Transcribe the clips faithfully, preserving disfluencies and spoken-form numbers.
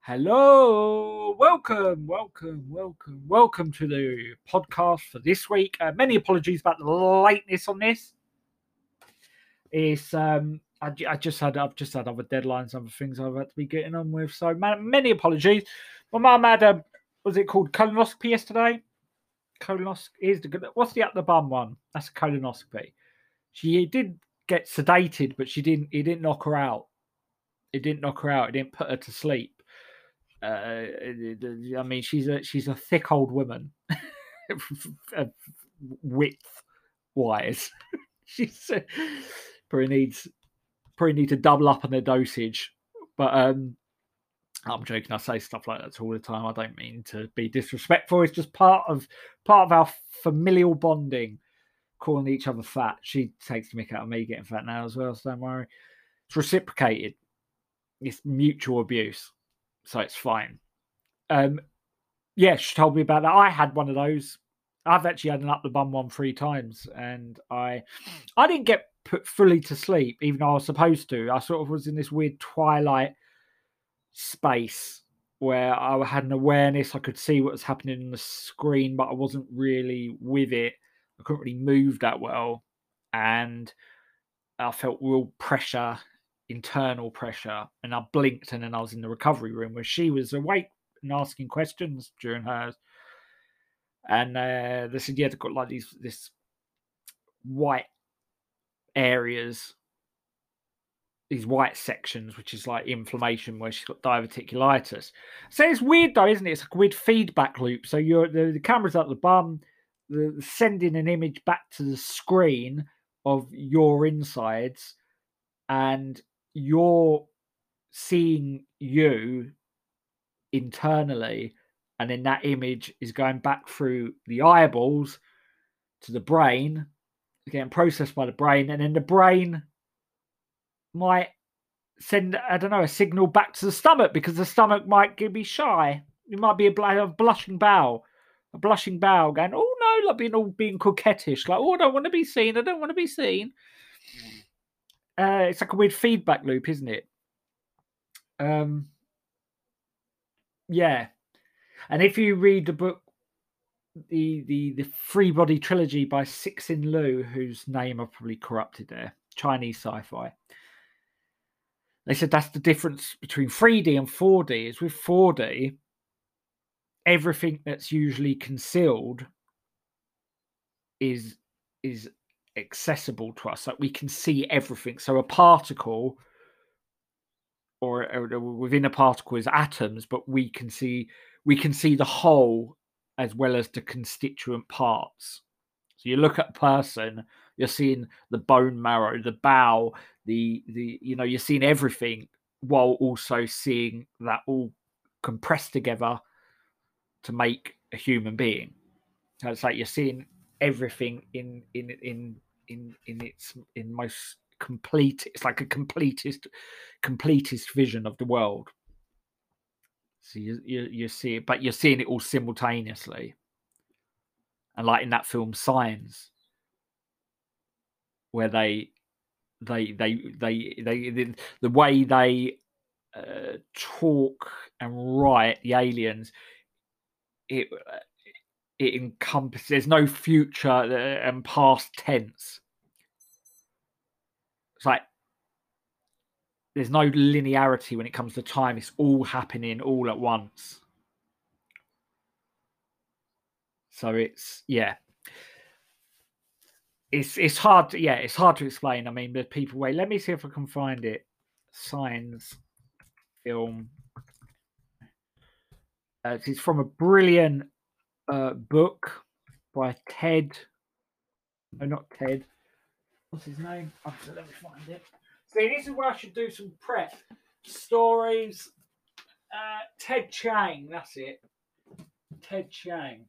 Hello, welcome, welcome, welcome, welcome to the podcast for this week. Uh, many apologies about the lateness on this. It's um, I, ju- I just had I've just had other deadlines, other things I've had to be getting on with. So ma- many apologies. My mum had a was it called colonoscopy yesterday? Colonoscopy is the what's the up the bum one? That's a colonoscopy. She did get sedated, but she didn't. It didn't knock her out. It didn't knock her out. It didn't put her to sleep. Uh, I mean, she's a she's a thick old woman, width wise. she's uh, probably needs probably need to double up on their dosage. But um, I'm joking. I say stuff like that all the time. I don't mean to be disrespectful. It's just part of part of our familial bonding, calling each other fat. She takes the mick out of me getting fat now as well. So don't worry. It's reciprocated. It's mutual abuse, so it's fine. Um, yeah, she told me about that. I had one of those. I've actually had an up the bum one three times, and I, I didn't get put fully to sleep, even though I was supposed to. I sort of was in this weird twilight space where I had an awareness. I could see what was happening on the screen, but I wasn't really with it. I couldn't really move that well, and I felt real pressure, internal pressure, and I blinked, and then I was in the recovery room where she was awake and asking questions during hers. And uh, they said, yeah, they've got like these this white areas, these white sections, which is like inflammation where she's got diverticulitis. So it's weird though, isn't it? It's like a weird feedback loop. So you're the, the camera's at the bum, the, sending an image back to the screen of your insides, and you're seeing you internally, and then that image is going back through the eyeballs to the brain, getting processed by the brain, and then the brain might send, I don't know, a signal back to the stomach because the stomach might be shy. It might be a, a blushing bowel, a blushing bowel going, oh no, like being all being coquettish, like, oh, I don't want to be seen, I don't want to be seen. Uh, it's like a weird feedback loop, isn't it? Um, yeah. And if you read the book, the the the Free Body Trilogy by Cixin Liu, whose name I've probably corrupted there, Chinese sci-fi. They said that's the difference between three D and four D. Is with four D, everything that's usually concealed is is accessible to us. Like we can see everything. So a particle, or, or within a particle, is atoms, but we can see we can see the whole as well as the constituent parts. So you look at a person, you're seeing the bone marrow, the bowel, the the you know, you're seeing everything while also seeing that all compressed together to make a human being. So it's like you're seeing everything in in in in in its in most complete. It's like a completest completest vision of the world. So you you, you see it, but you're seeing it all simultaneously. And like in that film Signs, where they they they they they the, the way they uh, talk and write the aliens, it it encompasses. There's no future and past tense. It's like there's no linearity when it comes to time. It's all happening all at once. So it's yeah. It's it's hard to, yeah, it's hard to explain. I mean, the people wait, let me see if I can find it. Signs film. Uh, it's from a brilliant uh, book by Ted. No, not Ted. What's his name? Oh, let me find it. See, this is where I should do some prep. Stories. Uh, Ted Chiang, that's it. Ted Chiang.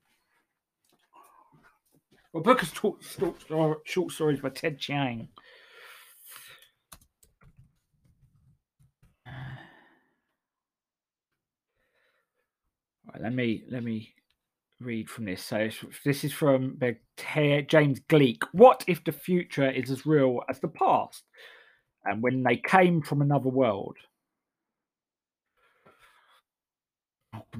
Well, book of short, short, short stories by Ted Chiang. Right, let me let me read from this. So this is from James Gleick. What if the future is as real as the past, and when they came from another world?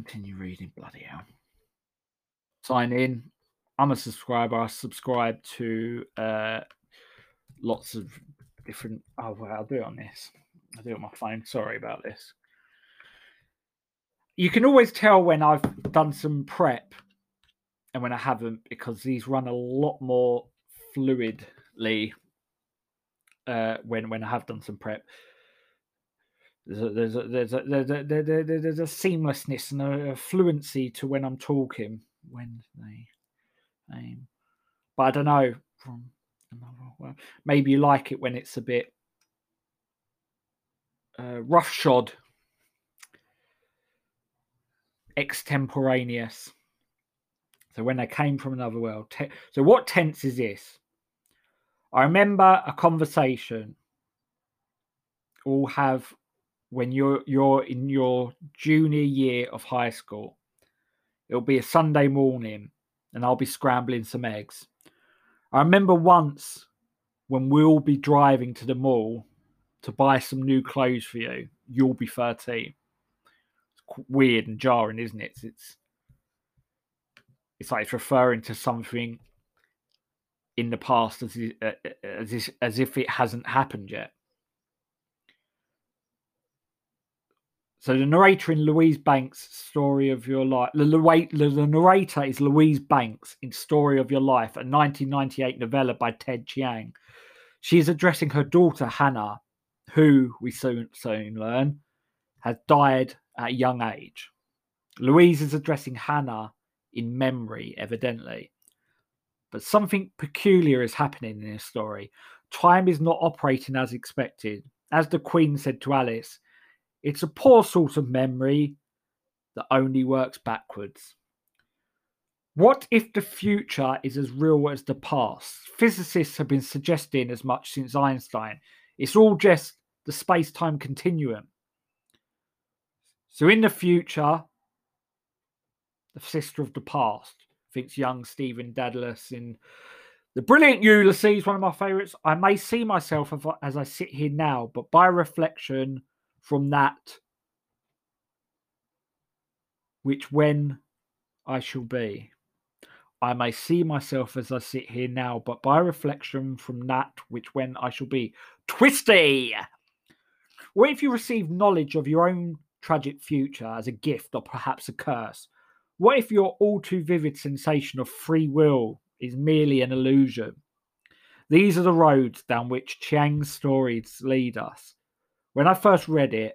continue reading. Bloody hell. Sign in. I'm a subscriber. I subscribe to uh, lots of different. Oh, well, I'll do it on this. I'll do it on my phone. Sorry about this. You can always tell when I've done some prep and when I haven't, because these run a lot more fluidly uh, when when I have done some prep. There's a, there's a, there's a, there's a, there's a, there's a seamlessness and a, a fluency to when I'm talking. When they aim, but I don't know. From well, maybe you like it when it's a bit uh, roughshod, extemporaneous. So when they came from another world. Te- so what tense is this? I remember a conversation we'll have when you're you're in your junior year of high school. It'll be a Sunday morning and I'll be scrambling some eggs. I remember once when we'll be driving to the mall to buy some new clothes for you. You'll be thirteen. It's weird and jarring, isn't it? It's, it's It's like it's referring to something in the past as if, as if, as if it hasn't happened yet. So the narrator in Louise Banks' Story of Your Life, the, the narrator is Louise Banks in Story of Your Life, a nineteen ninety-eight novella by Ted Chiang. She is addressing her daughter Hannah, who we soon soon learn has died at a young age. Louise is addressing Hannah in memory, evidently. But something peculiar is happening in this story. Time is not operating as expected. As the Queen said to Alice, it's a poor sort of memory that only works backwards. What if the future is as real as the past? Physicists have been suggesting as much since Einstein. It's all just the space-time continuum. So in the future, the sister of the past, thinks young Stephen Dedalus in The Brilliant Ulysses, one of my favourites. I may see myself as I sit here now, but by reflection from that which when I shall be. I may see myself as I sit here now, but by reflection from that which when I shall be. Twisty! What if you receive knowledge of your own tragic future as a gift or perhaps a curse? What if your all too vivid sensation of free will is merely an illusion? These are the roads down which Chiang's stories lead us. When I first read it,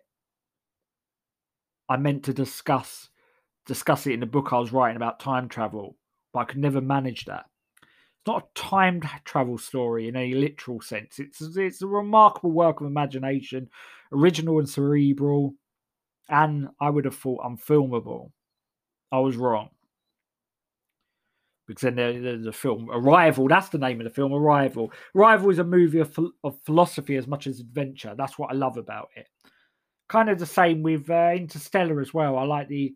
I meant to discuss discuss it in the book I was writing about time travel, but I could never manage that. It's not a time travel story in any literal sense. It's, it's a remarkable work of imagination, original and cerebral, and I would have thought unfilmable. I was wrong. Because then there's a film, Arrival, that's the name of the film, Arrival. Arrival is a movie of, of philosophy as much as adventure. That's what I love about it. Kind of the same with uh, Interstellar as well. I like the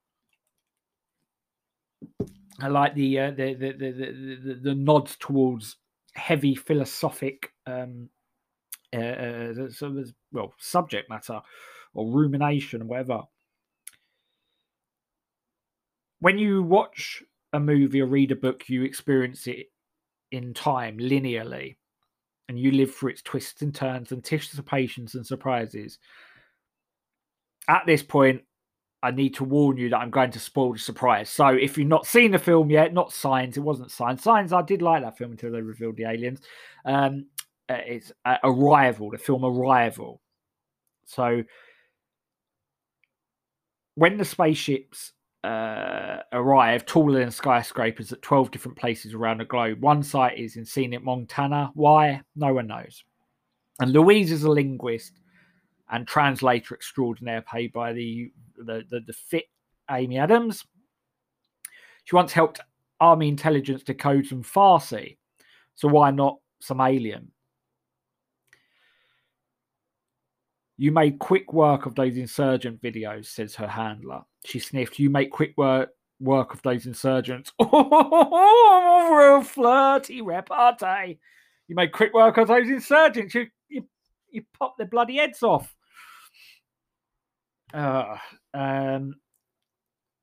I like the, uh, the, the, the, the, the, the nods towards heavy philosophic um, uh, uh, so well, subject matter or rumination or whatever. When you watch a movie or read a book, you experience it in time, linearly, and you live through its twists and turns, anticipations and surprises. At this point, I need to warn you that I'm going to spoil the surprise. So if you've not seen the film yet, not Signs, it wasn't Signs. Signs, I did like that film until they revealed the aliens. Um, uh, it's uh, Arrival, the film Arrival. So when the spaceships uh, arrive, taller than skyscrapers at twelve different places around the globe, one site is in scenic Montana. Why? No one knows. And Louise is a linguist and translator extraordinaire paid by the the, the, the fit Amy Adams. She once helped Army intelligence decode some Farsi. So why not some alien? You made quick work of those insurgent videos, says her handler. She sniffed. You make quick work work of those insurgents. Oh, real flirty repartee. You made quick work of those insurgents. You you, you pop their bloody heads off. Uh, um,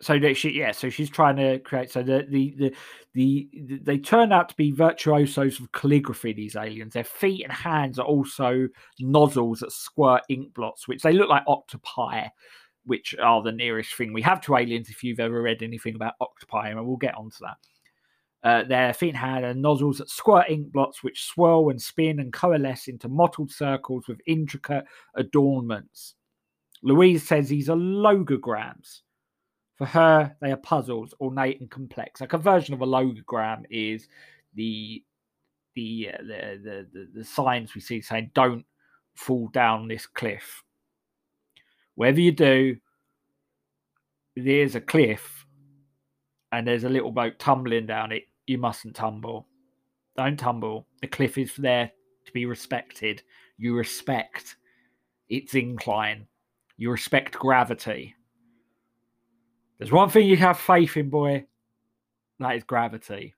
so that she, yeah, so she's trying to create. So the, the the the they turn out to be virtuosos of calligraphy. These aliens, their feet and hands are also nozzles that squirt ink blots, which they look like octopi, which are the nearest thing we have to aliens. If you've ever read anything about octopi, and we'll get onto that. Uh, their feet and hands are nozzles that squirt ink blots, which swirl and spin and coalesce into mottled circles with intricate adornments. Louise says these are logograms. For her, they are puzzles, ornate and complex. Like a version of a logogram is the the uh, the, the, the the signs we see saying "Don't fall down this cliff." Whatever you do, there's a cliff, and there's a little boat tumbling down it. You mustn't tumble. Don't tumble. The cliff is there to be respected. You respect its incline. You respect gravity. There's one thing you have faith in, boy. That is gravity.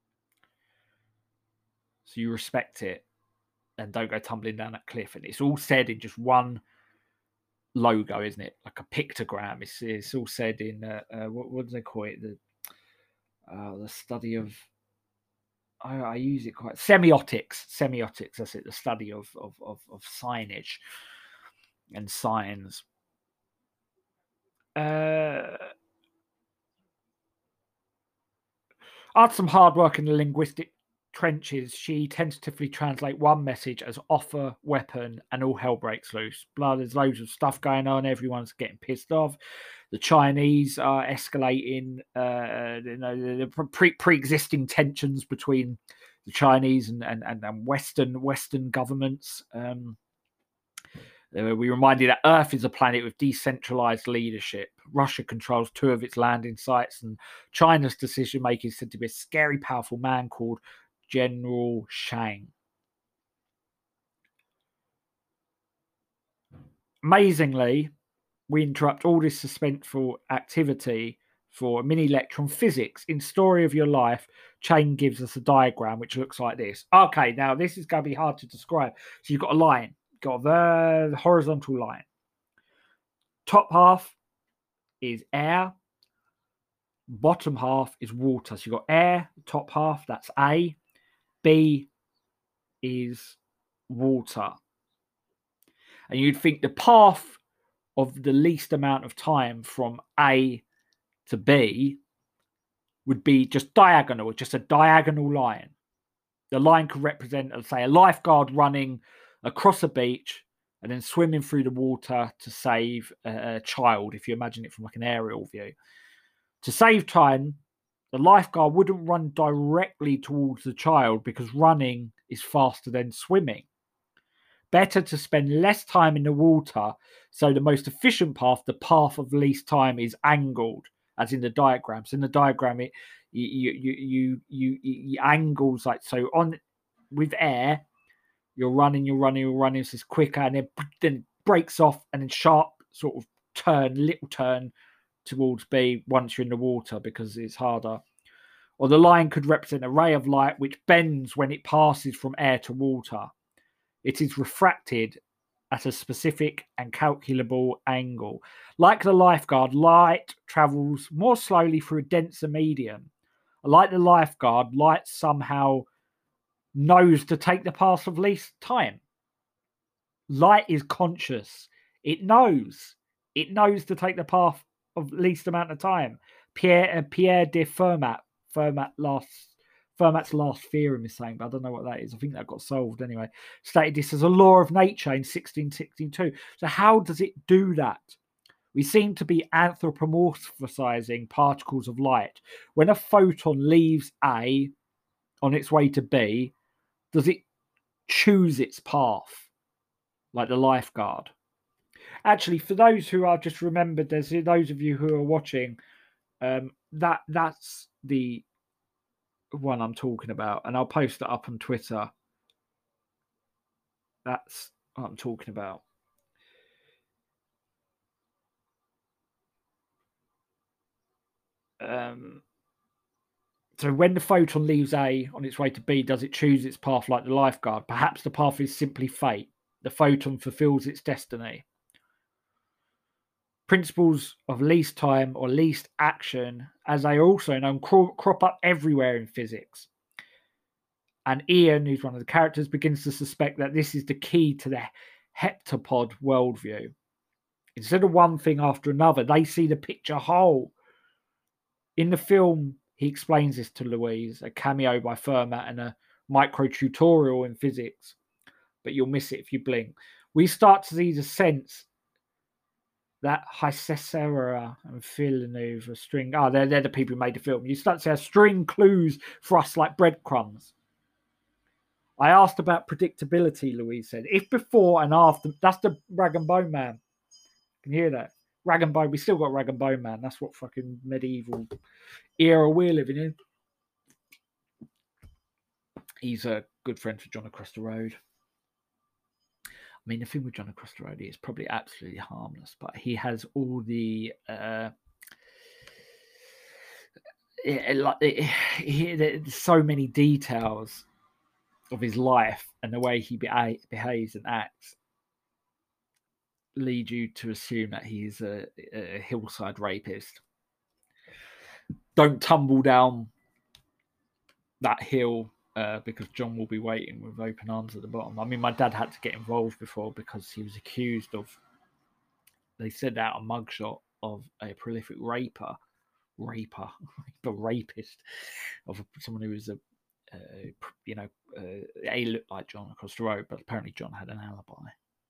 So you respect it and don't go tumbling down that cliff. And it's all said in just one logo, isn't it? Like a pictogram. It's, it's all said in, uh, uh, what, what do they call it? The, uh, the study of, I, I use it quite, semiotics. Semiotics, that's it. The study of, of, of, of signage and signs. Uh... After some hard work in the linguistic trenches, she tentatively translates one message as offer, weapon, and all hell breaks loose. Blah, there's loads of stuff going on. Everyone's getting pissed off. The Chinese are escalating, uh, you know, the pre- pre-existing tensions between the Chinese and, and, and Western Western governments. Um, we reminded that Earth is a planet with decentralized leadership. Russia controls two of its landing sites, and China's decision-making is said to be a scary, powerful man called General Shang. Amazingly, we interrupt all this suspenseful activity for a mini lecture on physics. In Story of Your Life, Chang gives us a diagram which looks like this. Okay, now this is going to be hard to describe. So you've got a line. Got the horizontal line. Top half is air. Bottom half is water. So you've got air, top half, that's A. B is water. And you'd think the path of the least amount of time from A to B would be just diagonal, just a diagonal line. The line could represent, let's say, a lifeguard running across a beach and then swimming through the water to save a, a child, if you imagine it from like an aerial view. To save time, the lifeguard wouldn't run directly towards the child because running is faster than swimming. Better to spend less time in the water, so the most efficient path, the path of least time, is angled, as in the diagrams. In the diagram, it you you you you, you angles like so on with air. You're running, you're running, you're running. So it's quicker, and then then breaks off, and then sharp sort of turn, little turn towards B once you're in the water because it's harder. Or the line could represent a ray of light which bends when it passes from air to water. It is refracted at a specific and calculable angle. Like the lifeguard, light travels more slowly through a denser medium. Like the lifeguard, light somehow knows to take the path of least time. Light is conscious. It knows. It knows to take the path of least amount of time. Pierre uh, Pierre de Fermat, Fermat last Fermat's last theorem is saying, but I don't know what that is. I think that got solved anyway. Stated this as a law of nature in sixteen sixty-two. So how does it do that? We seem to be anthropomorphizing particles of light. When a photon leaves A on its way to B, does it choose its path like the lifeguard? Actually, for those who are just remembered, there's those of you who are watching, um, that that's the one I'm talking about, and I'll post it up on Twitter. That's what I'm talking about. Um, so when the photon leaves A on its way to B, does it choose its path like the lifeguard? Perhaps the path is simply fate. The photon fulfills its destiny. Principles of least time or least action, as they are also known, crop up everywhere in physics. And Ian, who's one of the characters, begins to suspect that this is the key to the heptapod worldview. Instead of one thing after another, they see the picture whole. In the film, he explains this to Louise, a cameo by Fermat and a micro tutorial in physics, but you'll miss it if you blink. We start to see the sense that Hysesera and Villeneuve are string. Oh, they're, they're the people who made the film. You start to see a string clues for us like breadcrumbs. I asked about predictability, Louise said. If before and after, that's the Rag and Bone Man. Can you hear that? Rag and Bone, we still got Rag and Bone Man. That's what fucking medieval era we're living in. He's a good friend for John across the road. I mean, the thing with John across the road is probably absolutely harmless, but he has all the uh, it, like it, he, there's so many details of his life and the way he be- behaves and acts lead you to assume that he's a, a hillside rapist. Don't tumble down that hill uh, because John will be waiting with open arms at the bottom. I mean, my dad had to get involved before because he was accused of, they said out a mugshot of a prolific raper, raper, a rapist, of someone who was a, uh, you know, uh, he looked like John across the road, but apparently John had an alibi.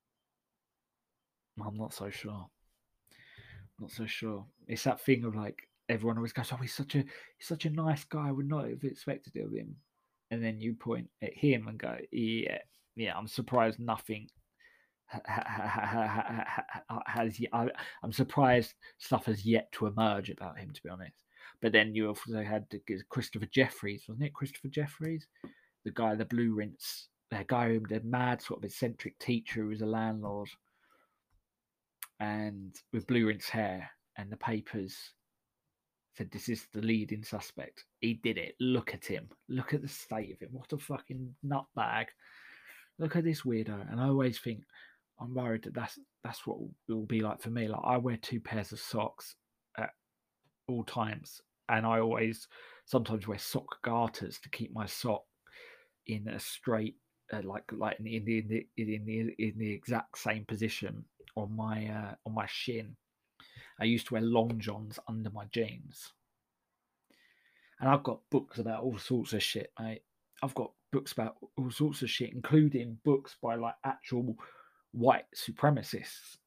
I'm not so sure. Not so sure. It's that thing of like everyone always goes, "Oh, he's such a he's such a nice guy. I would not have expected it of him." And then you point at him and go, "Yeah, yeah. I'm surprised nothing has. I'm surprised stuff has yet to emerge about him, to be honest." But then you also had Christopher Jeffries, wasn't it? Christopher Jeffries, the guy, the blue rinse, the guy, the mad sort of eccentric teacher who was a landlord. And with blue rinse hair, and the papers said this is the leading suspect. He did it. Look at him. Look at the state of him. What a fucking nutbag. Look at this weirdo. And I always think, I'm worried that that's that's what it will be like for me. Like, I wear two pairs of socks at all times, and I always sometimes wear sock garters to keep my sock in a straight, uh, like like in the, in the in the in the exact same position on my uh, on my shin. I used to wear long johns under my jeans. And I've got books about all sorts of shit, mate. I've got books about all sorts of shit, including books by like actual white supremacists.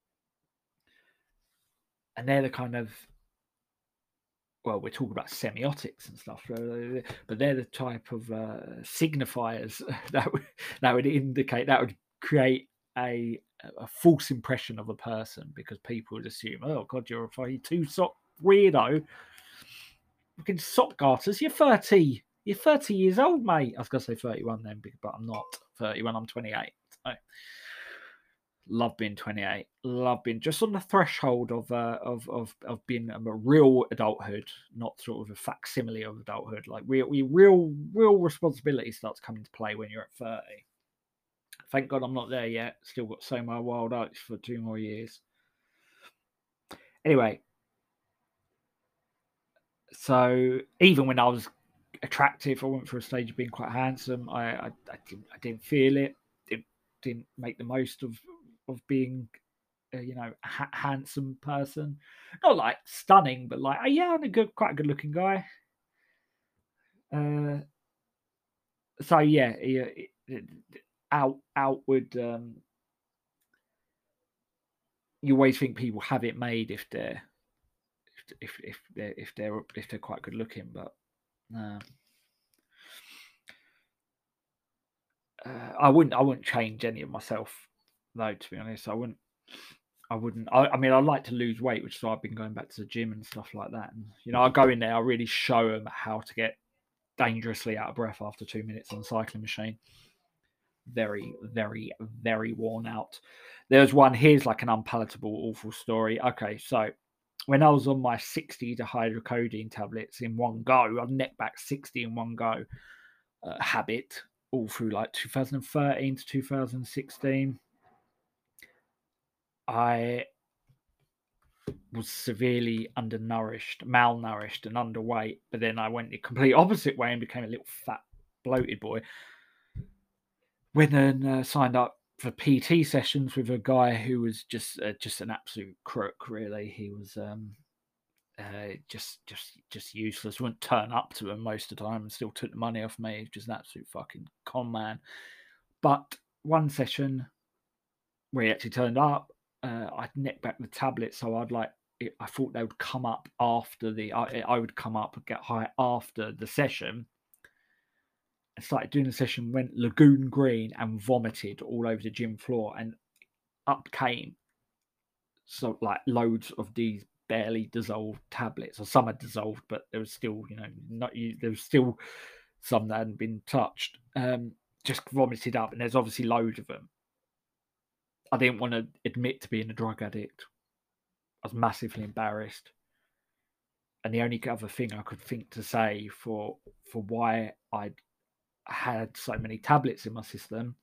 And they're the kind of, well, we're talking about semiotics and stuff, but they're the type of uh, signifiers that would, that would indicate, that would create a a false impression of a person, because people would assume, oh god, you're a two sock weirdo. Fucking sock garters. You're thirty. You're thirty years old, mate. I was gonna say thirty-one then, but I'm not thirty-one. I'm twenty-eight. So, love being twenty-eight. Love being just on the threshold of uh, of of of being a real adulthood, not sort of a facsimile of adulthood. Like real, real, real responsibility starts coming into play when you're at thirty. Thank God I'm not there yet. Still got so my wild oats for two more years. Anyway, so even when I was attractive, I went for a stage of being quite handsome. I I, I didn't I didn't feel it. Didn't didn't make the most of of being, a, you know, a ha- handsome person. Not like stunning, but like, yeah, I'm a good, quite a good looking guy. Uh, so yeah, yeah, out outward. Um, you always think people have it made if they're if if they're if they're if they're quite good looking, but no. Uh, I wouldn't I wouldn't change any of myself though, to be honest. I wouldn't I wouldn't I, I mean, I like to lose weight, which is why I've been going back to the gym and stuff like that. And you know, I go in there, I really show them how to get dangerously out of breath after two minutes on the cycling machine. Very, very, very worn out. There's one, here's like an unpalatable, awful story. Okay, so when I was on my sixty dihydrocodeine tablets in one go, I necked back sixty in one go uh, habit all through like two thousand thirteen to two thousand sixteen. I was severely undernourished, malnourished, and underweight. But then I went the complete opposite way and became a little fat, bloated boy. Went and uh, signed up for P T sessions with a guy who was just uh, just an absolute crook. Really, he was um, uh, just just just useless. Wouldn't turn up to him most of the time, and still took the money off me. Just an absolute fucking con man. But one session where he actually turned up, uh, I'd nick back the tablet, so I'd like. I thought they would come up after the. I, I would come up and get high after the session. I started doing the session, went Lagoon Green and vomited all over the gym floor, and up came so like loads of these barely dissolved tablets, or some had dissolved, but there was still, you know, not there was still some that hadn't been touched. Um, just vomited up, and there's obviously loads of them. I didn't want to admit to being a drug addict. I was massively embarrassed. And the only other thing I could think to say for for why I'd had so many tablets in my system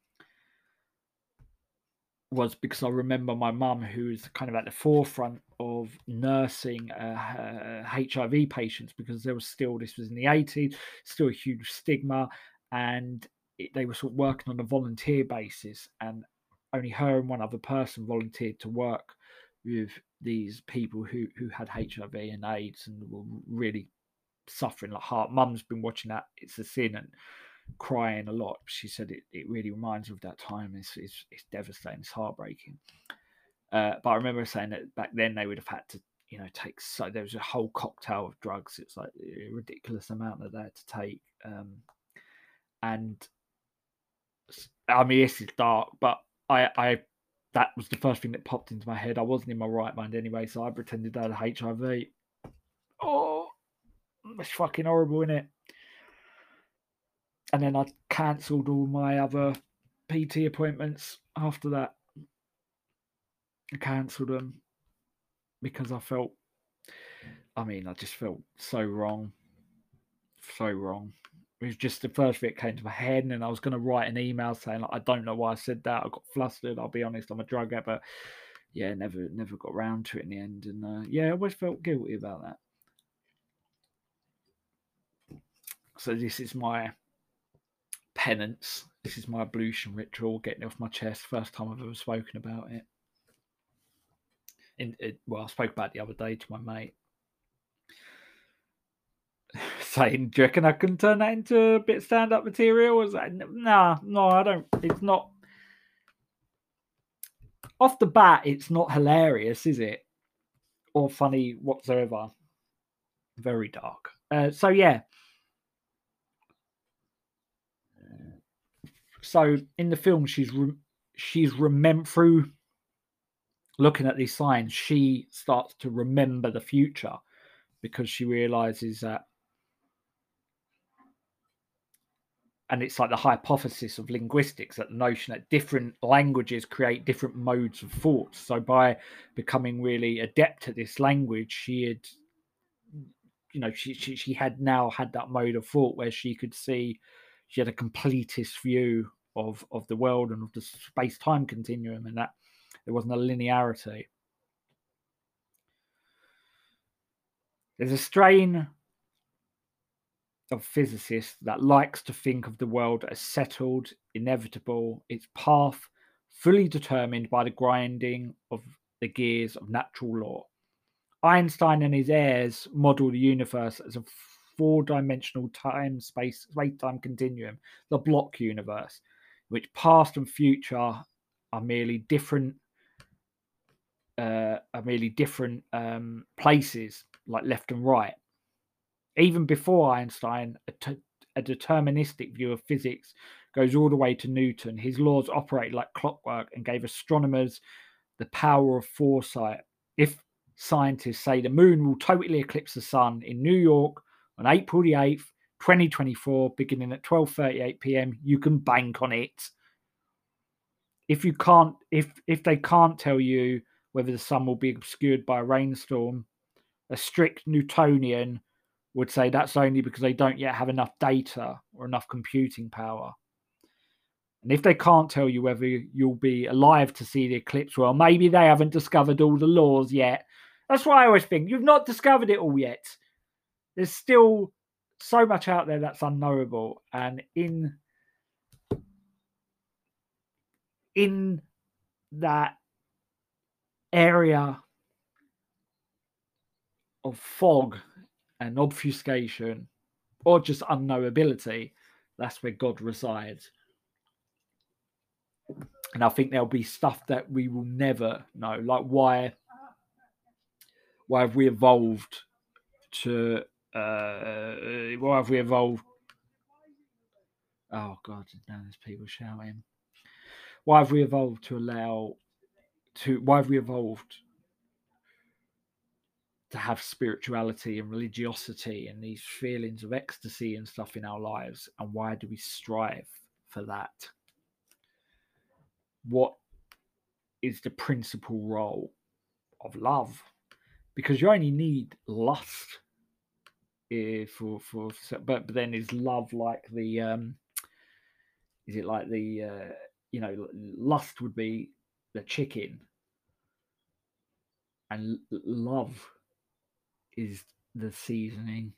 was because I remember my mum, who was kind of at the forefront of nursing uh, H I V patients, because there was still, this was in the eighties, still a huge stigma, and it, they were sort of working on a volunteer basis, and only her and one other person volunteered to work with these people who, who had H I V and AIDS and were really suffering like heart. Mum's been watching that It's a Sin and crying a lot. She said it, it really reminds her of that time. It's, it's, it's devastating, it's heartbreaking. Uh, but I remember saying that back then they would have had to, you know, take, so there was a whole cocktail of drugs. It's like a ridiculous amount that they had to take. Um, and I mean, this is dark, but I, I, that was the first thing that popped into my head. I wasn't in my right mind anyway, so I pretended I had H I V. Oh, it's fucking horrible, isn't it? And then I cancelled all my other P T appointments after that. I cancelled them because I felt, I mean, I just felt so wrong. So wrong. It was just the first thing that came to my head, and I was going to write an email saying, like, I don't know why I said that. I got flustered. I'll be honest, I'm a drug addict, but yeah, never, never got round to it in the end. And uh, yeah, I always felt guilty about that. So this is my penance. This is my ablution ritual, getting it off my chest. First time I've ever spoken about it. In, it well, I spoke about it the other day to my mate. Saying, do you reckon I can turn that into a bit of stand-up material? I was like, nah, no, I don't. It's not. Off the bat, it's not hilarious, is it? Or funny whatsoever. Very dark. Uh, so, yeah. So, in the film, she's re- she's remember through looking at these signs, she starts to remember the future, because she realizes that. And it's like the hypothesis of linguistics, that the notion that different languages create different modes of thought. So by becoming really adept at this language, she had, you know, she, she, she had now had that mode of thought where she could see, she had a completist view of, of the world and of the space-time continuum, and that there wasn't a linearity. There's a strain of physicists that likes to think of the world as settled, inevitable, its path fully determined by the grinding of the gears of natural law. Einstein and his heirs model the universe as a four-dimensional time-space space-time continuum, the block universe, in which past and future are merely different, uh, are merely different um, places, like left and right. Even before Einstein, a, t- a deterministic view of physics goes all the way to Newton. His laws operate like clockwork and gave astronomers the power of foresight. If scientists say the moon will totally eclipse the sun in New York on April the eighth, twenty twenty-four, beginning at twelve thirty-eight p.m., you can bank on it. If you can't, if if they can't tell you whether the sun will be obscured by a rainstorm, a strict Newtonian would say that's only because they don't yet have enough data or enough computing power. And if they can't tell you whether you'll be alive to see the eclipse, well, maybe they haven't discovered all the laws yet. That's why I always think you've not discovered it all yet. There's still so much out there that's unknowable, and in in that area of fog and obfuscation, or just unknowability, that's where God resides. And I think there'll be stuff that we will never know, like why why have we evolved to uh why have we evolved oh god, now there's people shouting. Why have we evolved to allow to why have we evolved to have spirituality and religiosity and these feelings of ecstasy and stuff in our lives, and why do we strive for that? What is the principal role of love? Because you only need lust uh, for for but, but then is love like the um is it like the uh you know, lust would be the chicken, and love is the seasoning.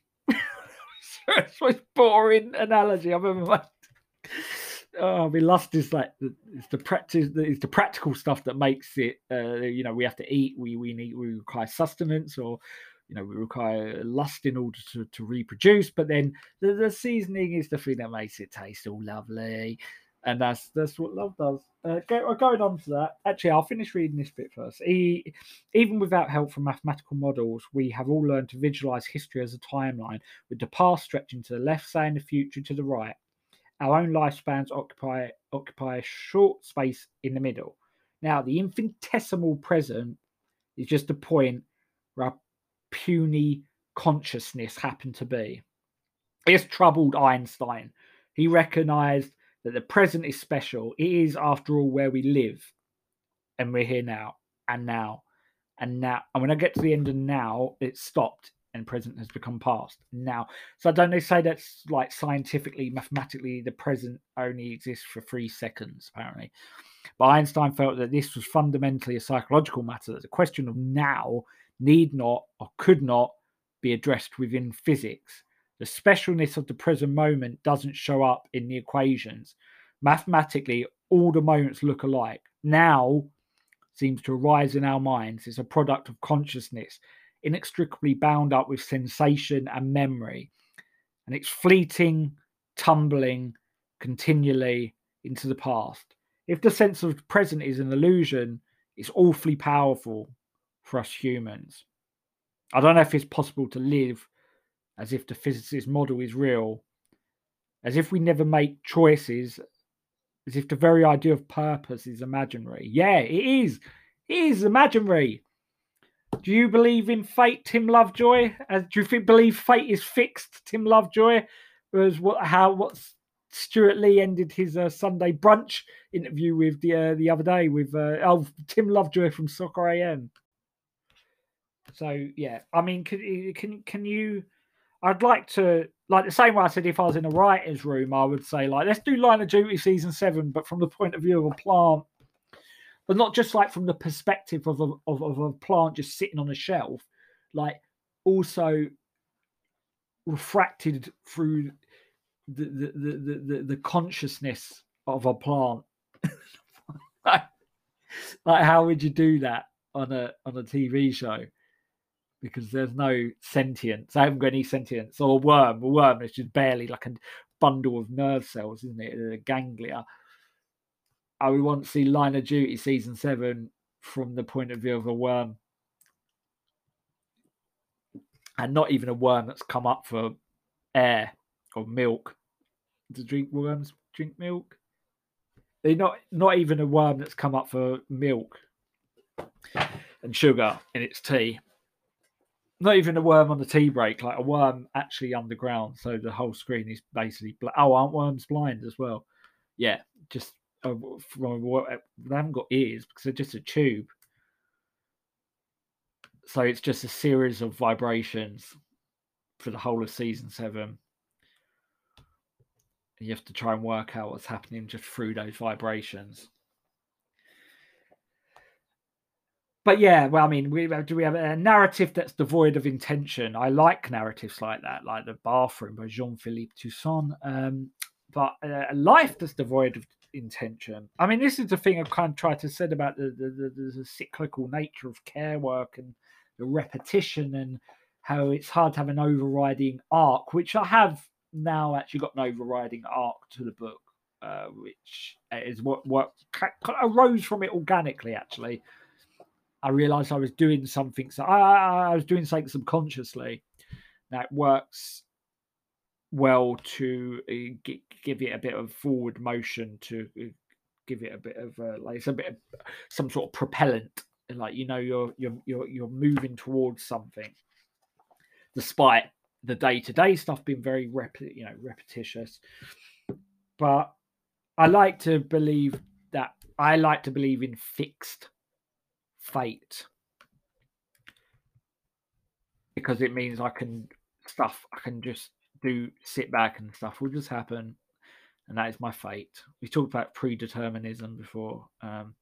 It's the most boring analogy I've ever made. Oh, I mean, lust is like the, it's the practice, it's the practical stuff that makes it. Uh, you know, we have to eat. We we need we require sustenance, or you know, we require lust in order to, to reproduce. But then the, the seasoning is the thing that makes it taste all lovely, and that's that's what love does. Uh, go, going on to that, actually, I'll finish reading this bit first. He, even without help from mathematical models, we have all learned to visualize history as a timeline, with the past stretching to the left, saying the future to the right. Our own lifespans occupy occupy a short space in the middle. Now, the infinitesimal present is just a point where our puny consciousness happened to be. This troubled Einstein. He recognized that the present is special. It is, after all, where we live. And we're here now, and now, and now. And when I get to the end of now, it's stopped, and present has become past now. So don't they say that's like scientifically, mathematically, the present only exists for three seconds, apparently. But Einstein felt that this was fundamentally a psychological matter, that the question of now need not or could not be addressed within physics. The specialness of the present moment doesn't show up in the equations. Mathematically, all the moments look alike. Now seems to arise in our minds. It's a product of consciousness, inextricably bound up with sensation and memory, and it's fleeting, tumbling continually into the past. If the sense of present is an illusion, it's awfully powerful for us humans. I don't know if it's possible to live as if the physicist model is real, as if we never make choices, as if the very idea of purpose is imaginary. Yeah, it is. It is imaginary. Do you believe in fate, Tim Lovejoy? Uh, do you think, believe fate is fixed, Tim Lovejoy? Was what how what Stuart Lee ended his uh, Sunday brunch interview with the uh, the other day with uh, oh, Tim Lovejoy from Soccer A M. So yeah, I mean, can can can you? I'd like to, like the same way I said, if I was in a writer's room, I would say like, let's do Line of Duty season seven, but from the point of view of a plant. But not just like from the perspective of a, of, of a plant just sitting on a shelf, like also refracted through the the the, the, the consciousness of a plant. like, like how would you do that on a on a T V show? Because there's no sentience. I haven't got any sentience. Or a worm, a worm is just barely like a bundle of nerve cells, isn't it? A ganglia. I would want to see Line of Duty season seven from the point of view of a worm, and not even a worm that's come up for air or milk. To drink worms drink milk? They're not not even a worm that's come up for milk and sugar in its tea. Not even a worm on the tea break, like a worm actually underground. So the whole screen is basically bl- oh, aren't worms blind as well? Yeah, just uh, from, they haven't got ears because they're just a tube. So it's just a series of vibrations for the whole of season seven. And you have to try and work out what's happening just through those vibrations. but yeah, well, I mean, we do we have a narrative that's devoid of intention? I like narratives like that, like The Bathroom by Jean-Philippe Toussaint. Um, but uh, a life that's devoid of intention. I mean, this is the thing I've kind of tried to say about the the, the, the cyclical nature of care work and the repetition and how it's hard to have an overriding arc, which I have now actually got an overriding arc to the book, uh, which is what what kind of arose from it organically, actually. I realized I was doing something. So I, I, I was doing something subconsciously that works well to uh, g- give it a bit of forward motion, to uh, give it a bit of uh, like it's a bit of some sort of propellant. Like, you know, you're you're you're you're moving towards something, despite the day to day stuff being very rep- you know repetitious. But I like to believe that I like to believe in fixed fate, because it means I can stuff I can just do sit back and stuff will just happen, and that is my fate. We talked about predeterminism before, um,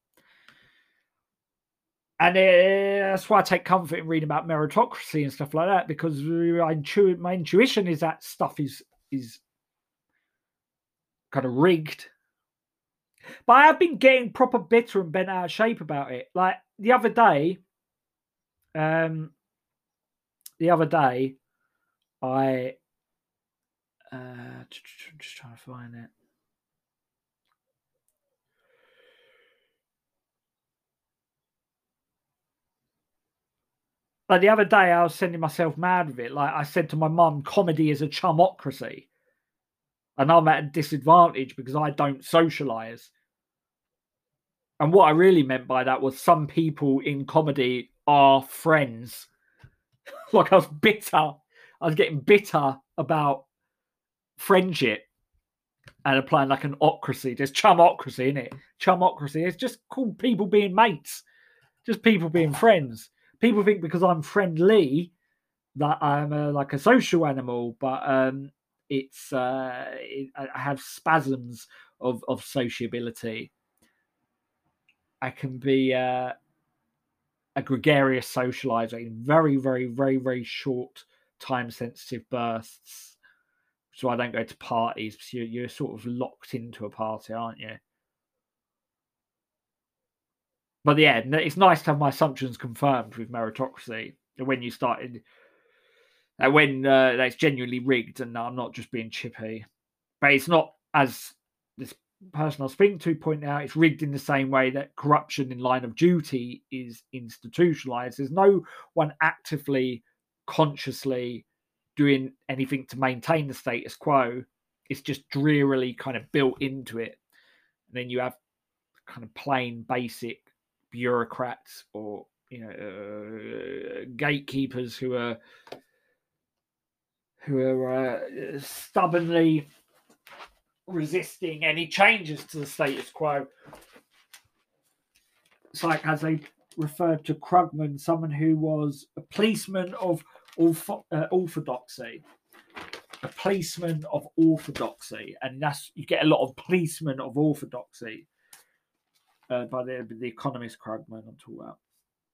and it, that's why I take comfort in reading about meritocracy and stuff like that, because I intu- my intuition is that stuff is is kind of rigged. But I have been getting proper bitter and bent out of shape about it. Like the other day, um, the other day, I uh, just trying to find it. Like the other day, I was sending myself mad with it. Like I said to my mum, comedy is a chumocracy, and I'm at a disadvantage because I don't socialize. And what I really meant by that was some people in comedy are friends. Like I was bitter. I was getting bitter about friendship and applying like an ocracy. There's chumocracy in it. Chumocracy. It's just called people being mates, just people being friends. People think because I'm friendly that I'm a, like a social animal, but um, it's uh, it, I have spasms of of sociability. I can be uh, a gregarious socializer in very, very, very, very short time sensitive bursts. So I don't go to parties because you're, you're sort of locked into a party, aren't you? But yeah, it's nice to have my assumptions confirmed with meritocracy. When you started, uh, when uh, that's genuinely rigged, and I'm not just being chippy. But it's not, as this person I was speaking to pointed out, it's rigged in the same way that corruption in Line of Duty is institutionalized. There's no one actively, consciously doing anything to maintain the status quo. It's just drearily kind of built into it. And then you have kind of plain, basic bureaucrats or, you know, uh, gatekeepers who are who are uh, stubbornly resisting any changes to the status quo. It's like, as they referred to Krugman, someone who was a policeman of ortho- uh, orthodoxy. A policeman of orthodoxy. And that's, you get a lot of policemen of orthodoxy uh, by the, the economist Krugman I'm talking about.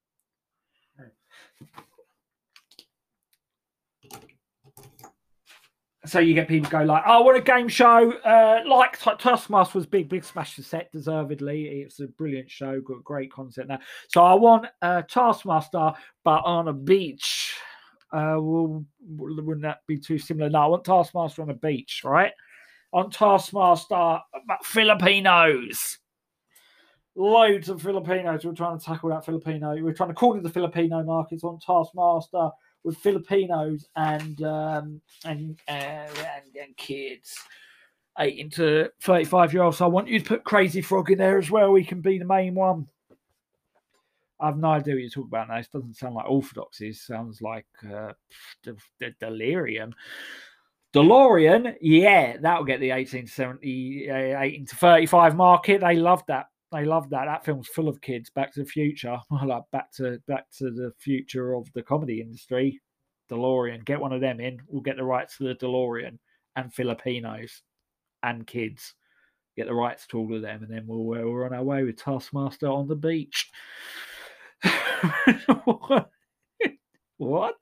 So you get people go like, "Oh, what a game show!" Uh, like Taskmaster was big, big smash the set, deservedly. It's a brilliant show, got great concept now. So I want a Taskmaster, but on a beach. Uh, well, wouldn't that be too similar? No, I want Taskmaster on a beach, right? On Taskmaster, but Filipinos. Loads of Filipinos. We're trying to tackle that Filipino. We're trying to corner the Filipino markets on Taskmaster with Filipinos and um, and, uh, and and kids eighteen to thirty-five year olds. So I want you to put Crazy Frog in there as well. We can be the main one. I have no idea what you're talking about now. This doesn't sound like orthodoxy. It sounds like uh, the, the delirium. DeLorean, yeah, that'll get the eighteen to seventy, uh, eighteen to thirty-five market. They love that. They love that. That film's full of kids. Back to the Future, like Back to Back to the Future of the comedy industry. DeLorean, get one of them in. We'll get the rights to the DeLorean and Filipinos and kids. Get the rights to all of them, and then we'll, uh, we're on our way with Taskmaster on the beach. what? What?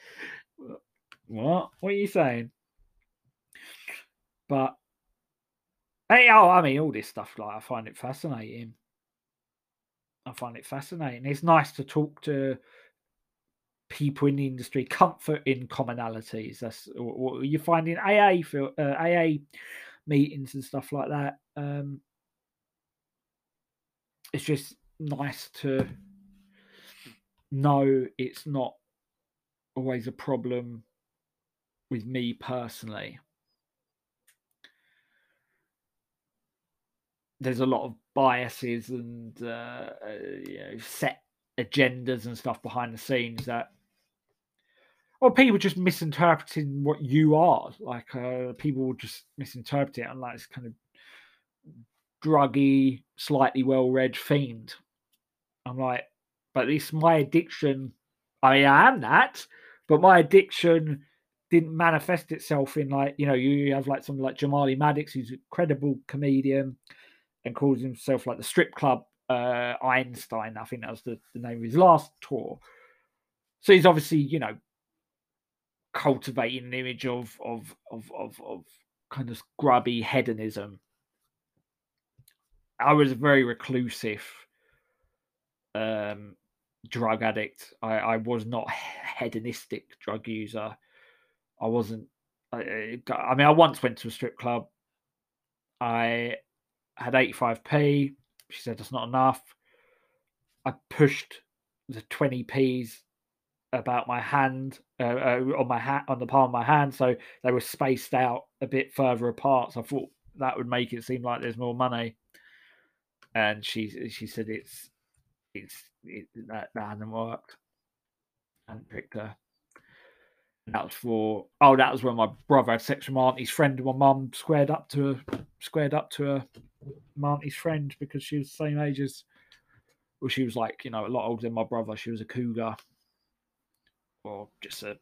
What? What are you saying? But hey, oh, I mean, all this stuff, like, I find it fascinating. I find it fascinating. It's nice to talk to people in the industry, comfort in commonalities. That's what you find in A A for uh, A A meetings and stuff like that. Um, it's just nice to know it's not always a problem with me personally. There's a lot of biases and uh, uh, you know, set agendas and stuff behind the scenes that, or people just misinterpreting what you are. Like uh, people will just misinterpret it and like this kind of druggy, slightly well-read fiend. I'm like, but this my addiction. I mean, I am that, but my addiction didn't manifest itself in like, you know, you have like someone like Jamali Maddix, who's a credible comedian and calls himself like the strip club uh, Einstein. I think that was the, the name of his last tour. So he's obviously, you know, cultivating an image of of of of, of kind of grubby hedonism. I was a very reclusive um, drug addict. I, I was not a hedonistic drug user. I wasn't. I, I mean, I once went to a strip club. I had eighty-five p. She said that's not enough. I pushed the twenty p's about my hand uh, uh, on my hat on the palm of my hand, so they were spaced out a bit further apart. So I thought that would make it seem like there's more money. And she she said it's it's it, that that hasn't worked. I hadn't picked her. That was for oh, that was when my brother had sex with my auntie's friend, and my mum squared up to her, squared up to her my auntie's friend because she was the same age as. Well, she was like, you know, a lot older than my brother. She was a cougar, or just a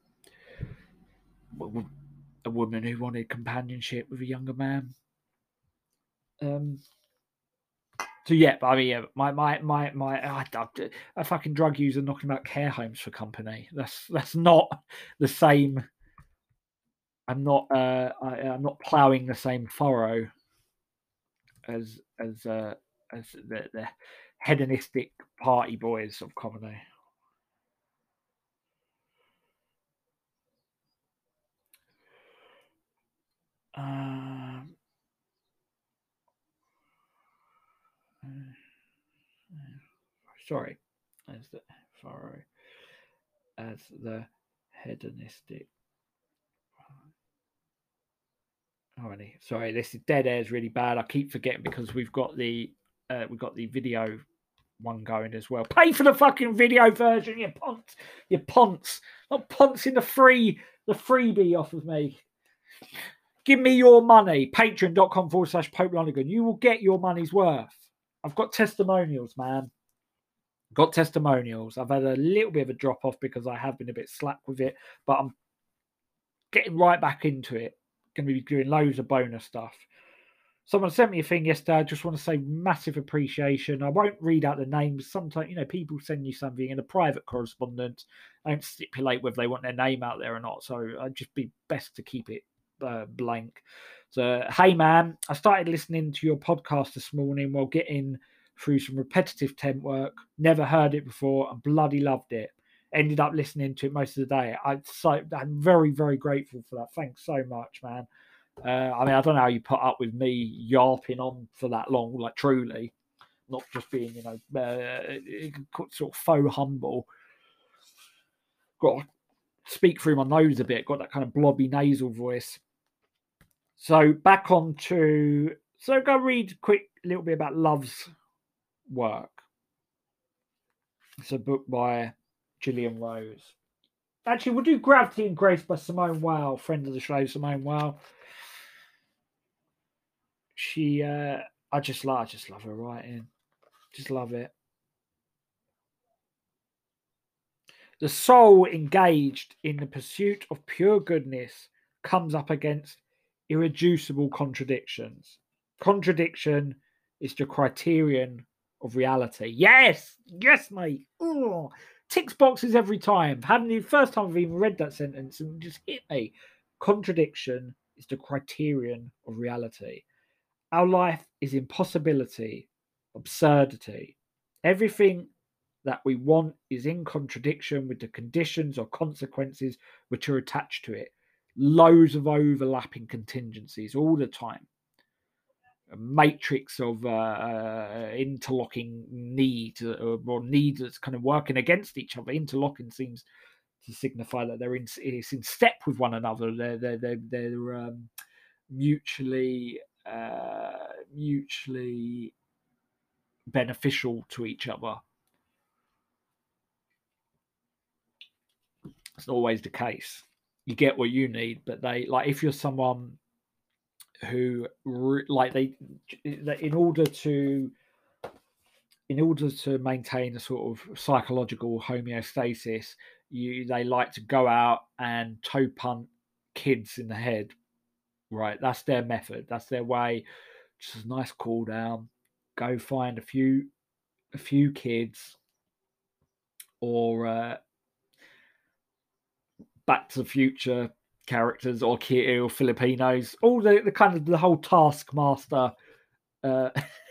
a woman who wanted companionship with a younger man. Um. So yeah, but I mean, yeah, my my my my, I, I, a fucking drug user knocking about care homes for company. That's that's not the same. I'm not. Uh, I, I'm not ploughing the same furrow as as uh, as the, the hedonistic party boys of comedy. Um, sorry, as the furrow as the hedonistic. Alrighty, sorry, this is dead air is really bad. I keep forgetting because we've got the uh, we've got the video one going as well. Pay for the fucking video version, you ponce, you ponce, not poncing the free the freebie off of me. Give me your money. Patreon.com forward slash Pope Lonergan. You will get your money's worth. I've got testimonials, man. Got testimonials. I've had a little bit of a drop off because I have been a bit slack with it, but I'm getting right back into it. Going to be doing loads of bonus stuff. Someone sent me a thing yesterday. I just want to say massive appreciation. I won't read out the names. Sometimes, you know, people send you something in a private correspondence. I don't stipulate whether they want their name out there or not. So I'd just be best to keep it uh, blank. So, hey, man, I started listening to your podcast this morning while getting through some repetitive temp work. Never heard it before and bloody loved it. Ended up listening to it most of the day. I, so, I'm very, very grateful for that. Thanks so much, man. Uh, I mean, I don't know how you put up with me yarping on for that long, like truly, not just being, you know, uh, sort of faux humble. Got to speak through my nose a bit, got that kind of blobby nasal voice. So back on to, so go read quick a little bit about Love's work. It's a book by Gillian Rose. Actually, we'll do Gravity and Grace by Simone Weil, friend of the show, Simone Weil. She, uh, I just love, I just love her writing. Just love it. The soul engaged in the pursuit of pure goodness comes up against irreducible contradictions. Contradiction is the criterion of reality. Yes, yes, mate. Ooh. Ticks boxes every time. Having the first time I've even read that sentence and just hit me. Contradiction is the criterion of reality. Our life is impossibility, absurdity. Everything that we want is in contradiction with the conditions or consequences which are attached to it. Loads of overlapping contingencies all the time. A matrix of uh, uh, interlocking needs, uh, or needs that's kind of working against each other. Interlocking seems to signify that they're in, it's in step with one another. They're they're they're, they're um, mutually uh, mutually beneficial to each other. It's not always the case. You get what you need, but they like if you're someone who like they in order to in order to maintain a sort of psychological homeostasis, you they like to go out and toe punt kids in the head. Right, that's their method. That's their way. Just a nice cool down. Go find a few a few kids, or uh, Back to the Future characters, or kid or Filipinos. All the, the kind of the whole Taskmaster. Uh,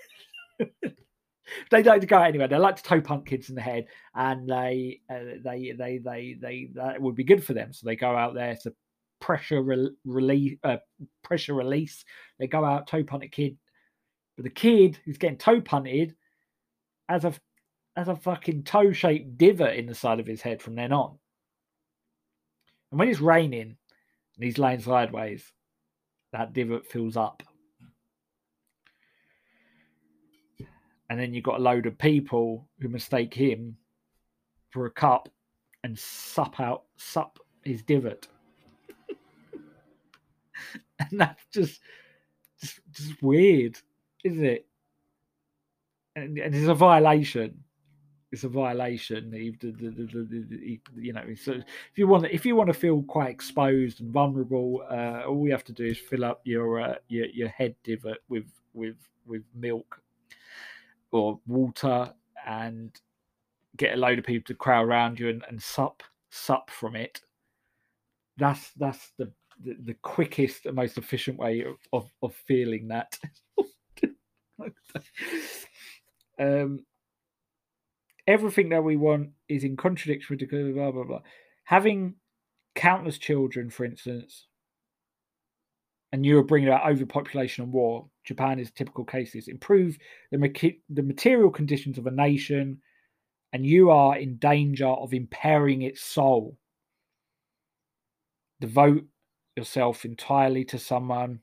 they like to go out anywhere. They like to toe punt kids in the head, and they uh, they, they they they that would be good for them. So they go out there to pressure re- release, uh, pressure release. They go out, toe punt a kid, but the kid who's getting toe punted has a has a fucking toe shaped divot in the side of his head from then on. And when it's raining and he's laying sideways, that divot fills up. And then you've got a load of people who mistake him for a cup and sup out, sup his divot. And that's just, just, just weird, isn't it? And, and it's a violation. It's a violation. You know, so if you want, if you want to feel quite exposed and vulnerable, uh, all you have to do is fill up your uh, your your head divot with with with milk or water, and get a load of people to crowd around you and, and sup sup from it. That's that's the the, the quickest and most efficient way of of, of feeling that. um. Everything that we want is in contradiction with the blah blah blah. Having countless children, for instance, and you are bringing about overpopulation and war. Japan is a typical case. This improve the the material conditions of a nation, and you are in danger of impairing its soul. Devote yourself entirely to someone,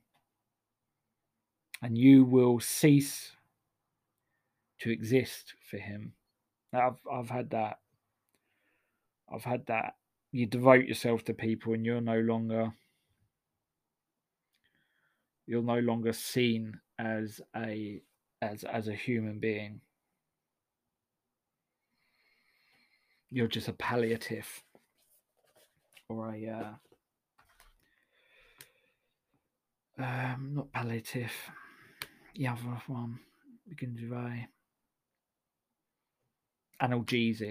and you will cease to exist for him. I've I've had that. I've had that. You devote yourself to people, and you're no longer you're no longer seen as a as as a human being. You're just a palliative, or a uh, um, not palliative. The other one begins with a analgesic.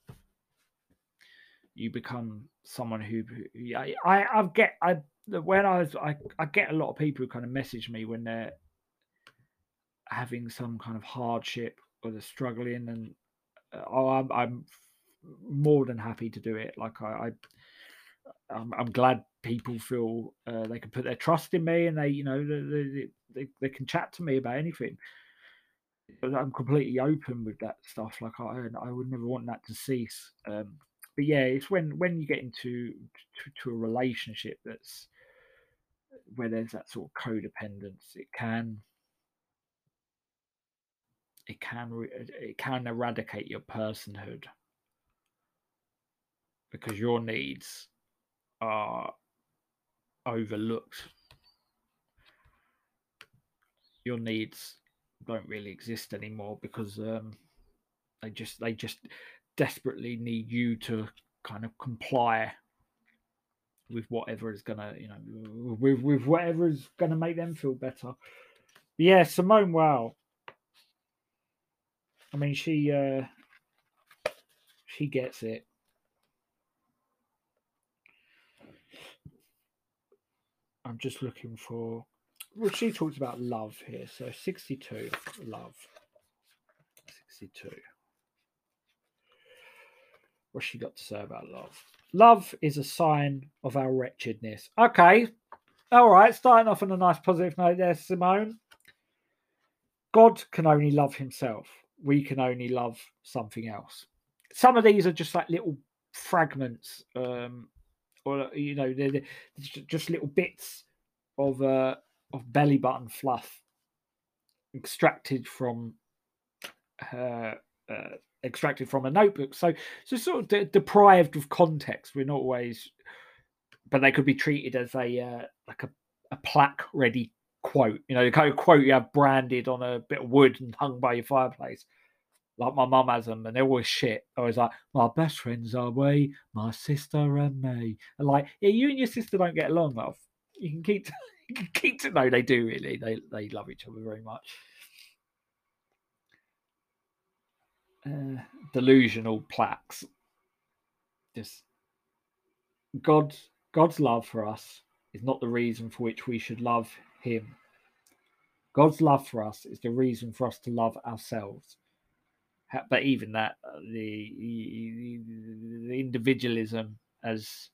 You become someone who, who I, I I get I when I was I, I get a lot of people who kind of message me when they're having some kind of hardship or they're struggling, and uh, oh, I'm, I'm more than happy to do it. Like I, I I'm, I'm glad people feel uh, they can put their trust in me, and they you know they, they they can chat to me about anything. But I'm completely open with that stuff. Like I I would never want that to cease. Um, but yeah, it's when when you get into to, to a relationship that's where there's that sort of codependence, it can it can it can eradicate your personhood, because your needs are overlooked. Your needs don't really exist anymore, because um, they just they just desperately need you to kind of comply with whatever is gonna, you know, with with whatever is gonna make them feel better. Yeah, Simone Weil. I mean, she uh, she gets it. I'm just looking for. Well, she talks about love here. So sixty-two, love. sixty-two. What's she got to say about love? Love is a sign of our wretchedness. Okay. All right. Starting off on a nice positive note there, Simone. God can only love himself. We can only love something else. Some of these are just like little fragments, um, or you know, they're, they're just little bits of uh, of belly button fluff extracted from her, uh, extracted from a notebook. So, so sort of de- deprived of context. We're not always, but they could be treated as a uh, like a, a plaque ready quote. You know, the kind of quote you have branded on a bit of wood and hung by your fireplace. Like my mum has them, and they're always shit. Always like, my best friends are we, my sister and me. And like, yeah, you and your sister don't get along, love. You can keep, you can keep to know they do really. They they love each other very much. Uh, delusional plaques. Just God, God's love for us is not the reason for which we should love Him. God's love for us is the reason for us to love ourselves. But even that, uh, the, the individualism as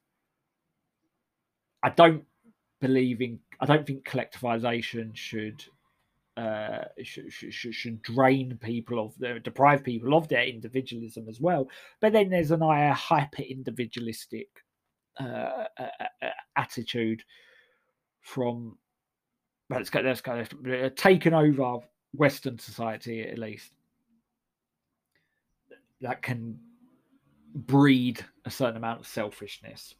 I don't believe in. I don't think collectivization should uh, should, should should drain people of their deprive people of their individualism as well. But then there's an hyper individualistic uh, uh, uh, attitude from let's go let's go uh, taken over Western society at least that can breed a certain amount of selfishness.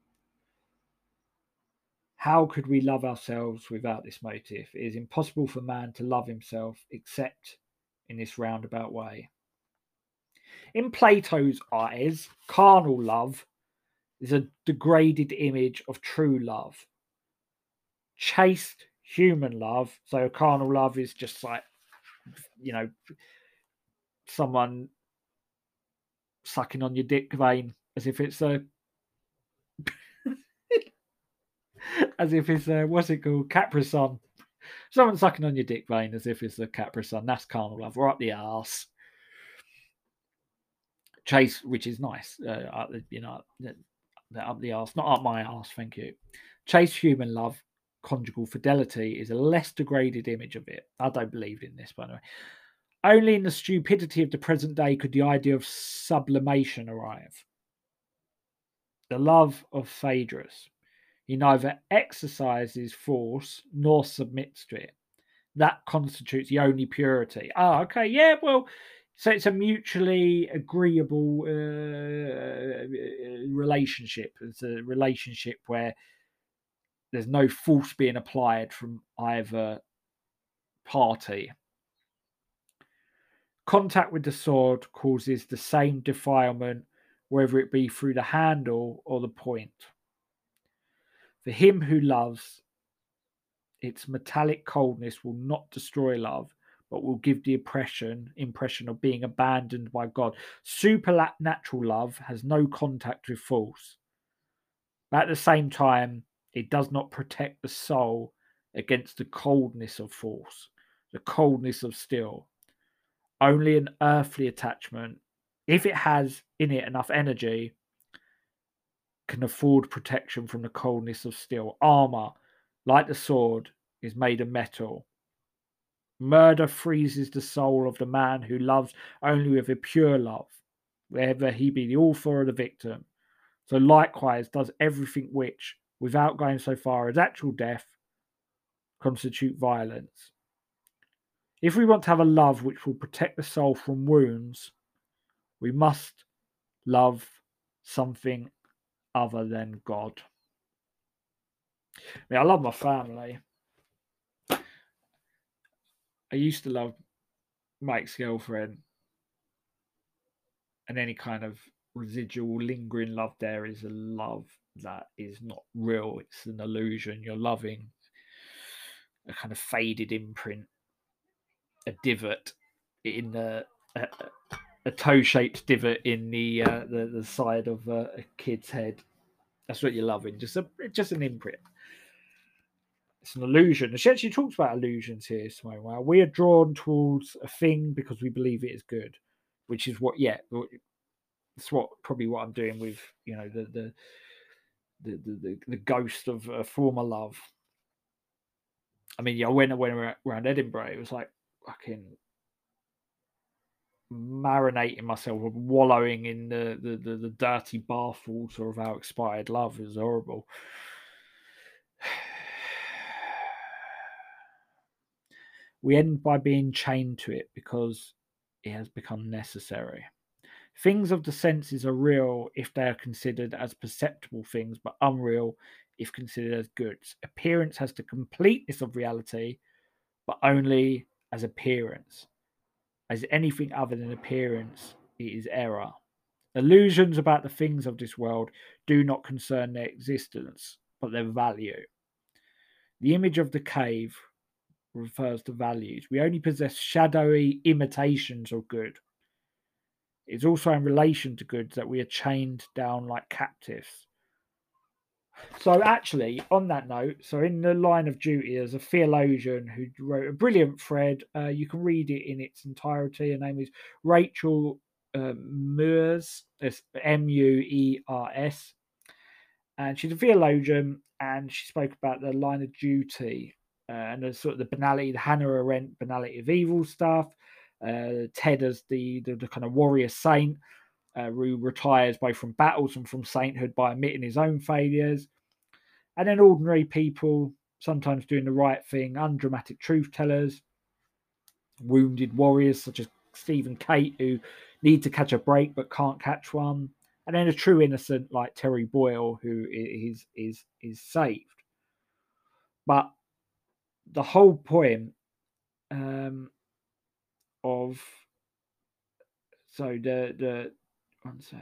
How could we love ourselves without this motive? It is impossible for man to love himself except in this roundabout way. In Plato's eyes, carnal love is a degraded image of true love. Chaste human love, so carnal love is just like, you know, someone sucking on your dick vein as if it's a as if it's a what's it called, Capri-Sun. Someone sucking on your dick vein as if it's a Capri-Sun. That's carnal love. Or up the arse. Chase, which is nice, uh, up the, you know, up the arse, not up my arse, thank you. Chase human love, conjugal fidelity is a less degraded image of it. I don't believe in this, by the way. Only in the stupidity of the present day could the idea of sublimation arrive. The love of Phaedrus. He neither exercises force nor submits to it. That constitutes the only purity. Oh, okay, yeah, well, so it's a mutually agreeable uh, relationship. It's a relationship where there's no force being applied from either party. Contact with the sword causes the same defilement, whether it be through the handle or the point. For him who loves, its metallic coldness will not destroy love, but will give the impression impression of being abandoned by God. Supernatural love has no contact with force. At the same time, it does not protect the soul against the coldness of force, the coldness of steel. Only an earthly attachment, if it has in it enough energy, can afford protection from the coldness of steel. Armor, like the sword, is made of metal. Murder freezes the soul of the man who loves only with a pure love, whether he be the author or the victim. So likewise does everything which, without going so far as actual death, constitute violence. If we want to have a love which will protect the soul from wounds, we must love something other than God. I mean, I love my family. I used to love my ex-girlfriend, and any kind of residual lingering love there is a love that is not real. It's an illusion. You're loving a kind of faded imprint, a divot in the a, a toe-shaped divot in the uh, the, the side of uh, a kid's head. That's what you're loving. Just a just an imprint. It's an illusion. She actually talks about illusions here, Simone. Well, we are drawn towards a thing because we believe it is good, which is what, yeah, it's what probably what I'm doing with, you know, the the the the, the ghost of a former love. I mean, yeah, when I went around Edinburgh, it was like fucking marinating myself, wallowing in the the, the, the dirty bathwater of our expired love. It was horrible. We end by being chained to it because it has become necessary. Things of the senses are real if they are considered as perceptible things, but unreal if considered as goods. Appearance has the completeness of reality, but only as appearance. As anything other than appearance, it is error. Illusions about the things of this world do not concern their existence, but their value. The image of the cave refers to values. We only possess shadowy imitations of good. It's also in relation to goods that we are chained down like captives. So actually, on that note, so in the Line of Duty, there's a theologian who wrote a brilliant thread. Uh, you can read it in its entirety. Her name is Rachel uh, Muers. It's M U E R S. And she's a theologian, and she spoke about the Line of Duty uh, and the sort of the banality, the Hannah Arendt banality of evil stuff. Uh, Ted as the, the, the kind of warrior saint uh, who retires both from battles and from sainthood by admitting his own failures. And then ordinary people sometimes doing the right thing, undramatic truth tellers, wounded warriors such as Stephen Kate who need to catch a break but can't catch one. And then a true innocent like Terry Boyle who is is is saved. But the whole point um, of so the the one sec.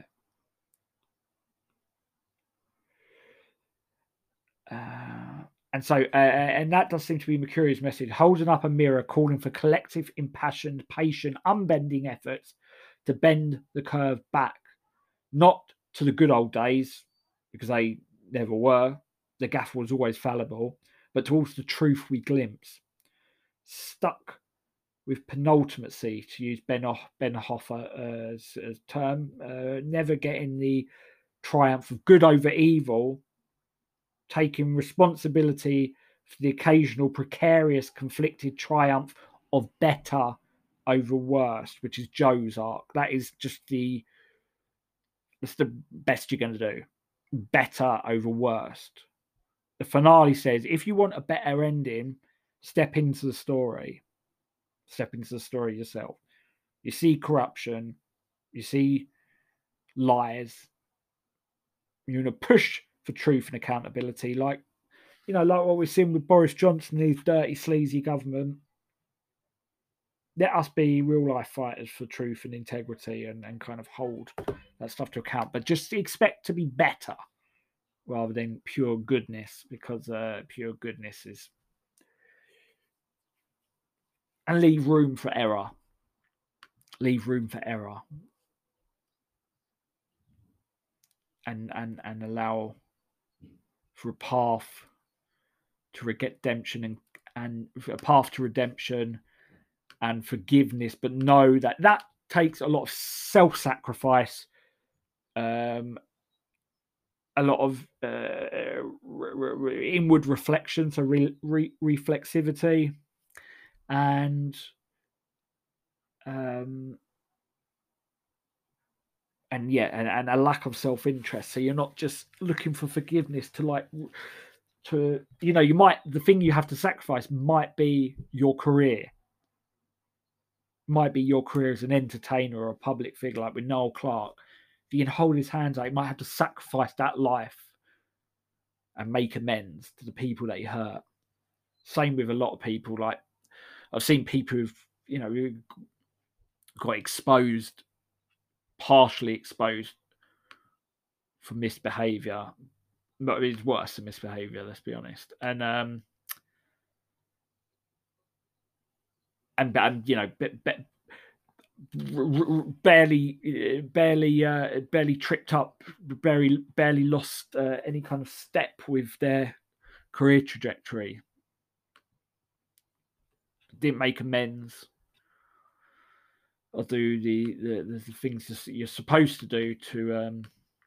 Uh, and so, uh, and that does seem to be Mercurius' message, holding up a mirror, calling for collective, impassioned, patient, unbending efforts to bend the curve back, not to the good old days, because they never were. The gaffer was always fallible, but towards the truth we glimpse. Stuck with penultimacy, to use Ben, ben Hoffer's uh, term, uh, never getting the triumph of good over evil, taking responsibility for the occasional precarious, conflicted triumph of better over worst, which is Joe's arc. That is just the that's the best you're going to do. Better over worst. The finale says, if you want a better ending, step into the story. Step into the story yourself. You see corruption. You see lies. You're going to push for truth and accountability, like you know, like what we're seeing with Boris Johnson and his dirty, sleazy government. Let us be real life fighters for truth and integrity and, and kind of hold that stuff to account. But just expect to be better rather than pure goodness, because uh, pure goodness is. And leave room for error. Leave room for error. And, and, and allow for a path to redemption and, and a path to redemption and forgiveness, but know that that takes a lot of self-sacrifice, um, a lot of uh, re- re- inward reflection, so re- re- reflexivity, and um, and yeah, and, and a lack of self-interest. So you're not just looking for forgiveness to like to you know you might the thing you have to sacrifice might be your career. Might be your career as an entertainer or a public figure, like with Noel Clarke. If you can hold his hands out, you might have to sacrifice that life and make amends to the people that you hurt. Same with a lot of people. Like I've seen people who've, you know, got exposed, partially exposed for misbehavior. But it's worse than misbehavior, let's be honest. And um, and, and you know, but, but barely, barely, uh, barely tripped up, barely, barely lost uh, any kind of step with their career trajectory. Didn't make amends or do the the, the things you're supposed to do to um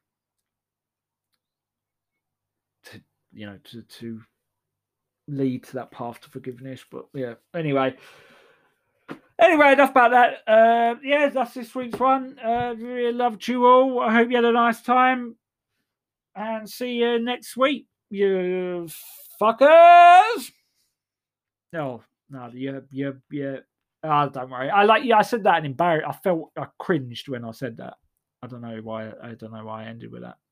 to you know to to lead to that path to forgiveness. But yeah, anyway. Anyway, enough about that. Uh, yeah, that's this week's one. Uh, really loved you all. I hope you had a nice time. And see you next week, you fuckers. No, no, you, you, you. Oh, don't worry. I like. Yeah, I said that and embarrassed. I felt I cringed when I said that. I don't know why. I don't know why I ended with that.